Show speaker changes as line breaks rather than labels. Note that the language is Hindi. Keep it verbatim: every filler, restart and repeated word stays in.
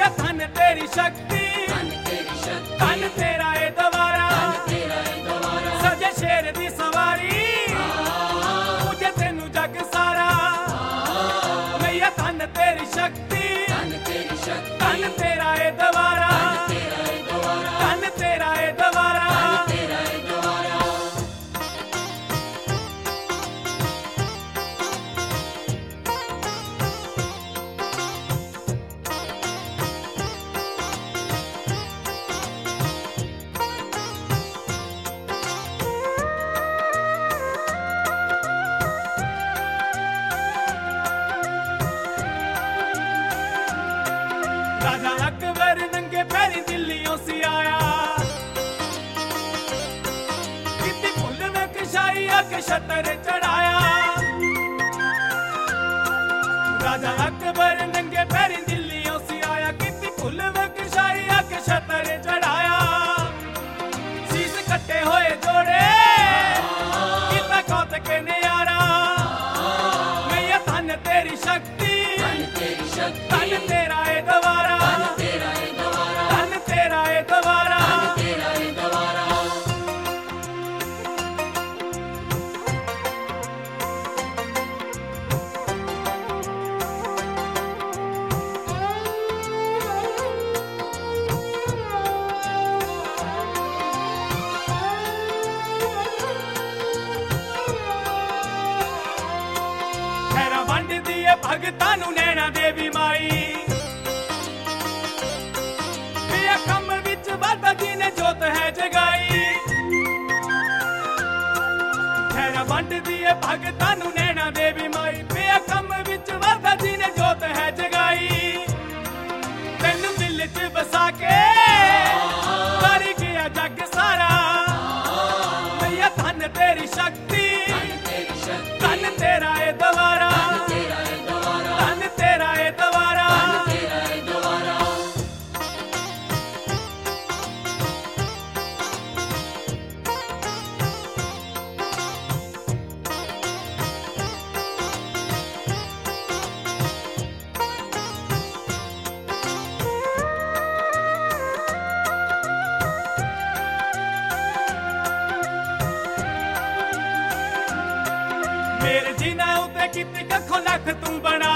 धन तेरी शक्ति, धन तेरा ए दवारा, सजे शेर दी सवारी, मुझे तेनू जग सारा। मैया धन तेरी शक्ति, धन तेरा ए दवारा, धन तेरा ए दवारा। राजा अकबर नंगे पैरी दिल्लियों से आया, कितनी फुल में किशाई आके शतर चढ़ाया। राजा अकबर नंगे पैरी दिल्लियों से आया, कितनी फुल में किशाई आके शतर चढ़ाया। शीश कट्टे होए जोड़े कितना कौतक न्यारा। मैया धन तेरी शक्ति, धन तेरा ए दवारा, धन तेरा ए दवारा। खैरा वंड दिए भगतां नू नैना देवी माई, पिया कम विच बाबा जी ने जोत है जगाई। खैरा वंड दिए भगतां नू नैना देवी माई, पिया कम विच बाबा जी ने जोत है जगाई। तेनू दिल च बसा के कर गया जग सारा। मैया धन तेरी शक्ति, धन तेरा ए दवारा, धन तेरा ए दवारा। मेरे जीना उते कितनी कखों लख तू बना,